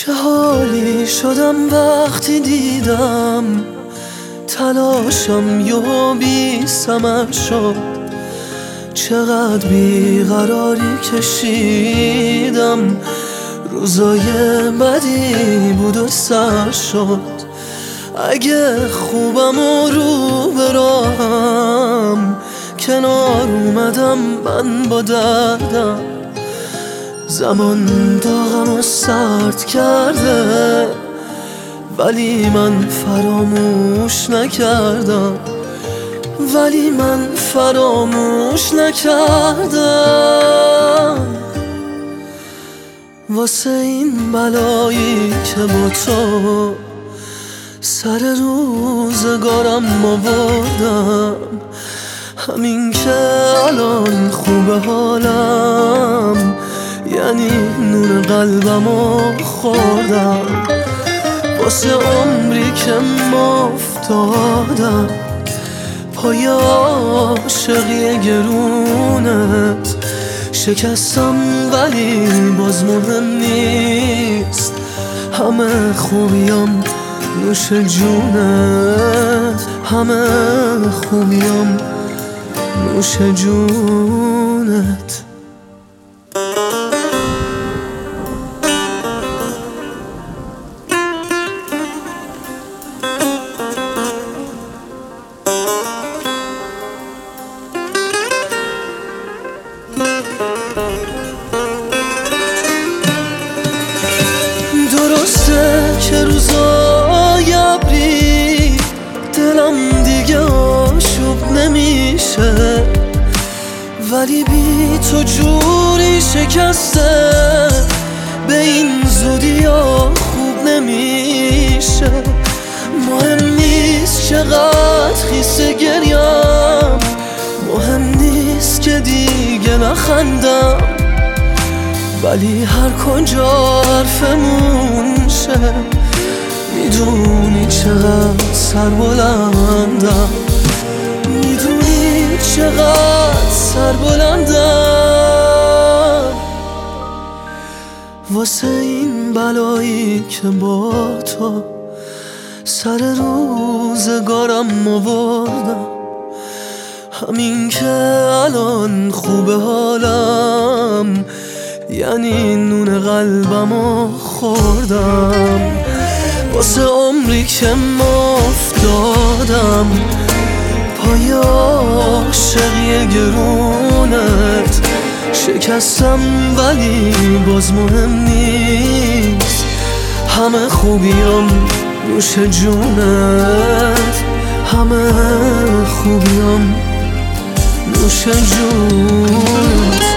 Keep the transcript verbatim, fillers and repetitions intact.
چه حالی شدم وقتی دیدم تلاشم یهو بی ثمر شد. چقدر بیقراری کشیدم، روزای بدی بود و سر شد. اگه خوبم و رو براهم کنار اومدم من با دردم. زمان داغم و سرد کرده ولی من فراموش نکردم، ولی من فراموش نکردم. واسه این بلایی که با تو سر روزگارم آوردم، همین که الان خوبه حالم، یعنی نور قلبمو خوردم. واسه عمری که افتادم پای عاشقی گرونت، شکستم ولی باز مهم نیست، همه خوبیام نوش جونت، همه خوبیام نوش جونت. درسته که روزای ابری دلم دیگه آشوب نمیشه، ولی بی تو جوری شکسته به این زودی ها خوب نمیشه. مهم نیست چقدر خیسه گریم، مهم نیست که دیگه نخندم، ولی هر کجا حرفمون شه میدونی چقدر سربلندم، میدونی چقدر سربلندم. واسه این بلایی که با تو سر روزگارم آوردم، همین که الان خوبه حالم، یعنی نون قلبمو خوردم. واسه عمری که افتادم پای عاشقی گرونت، شکستم ولی باز مهم نیست، همه خوبیام نوش جونت، همه خوبیام نوش جونت.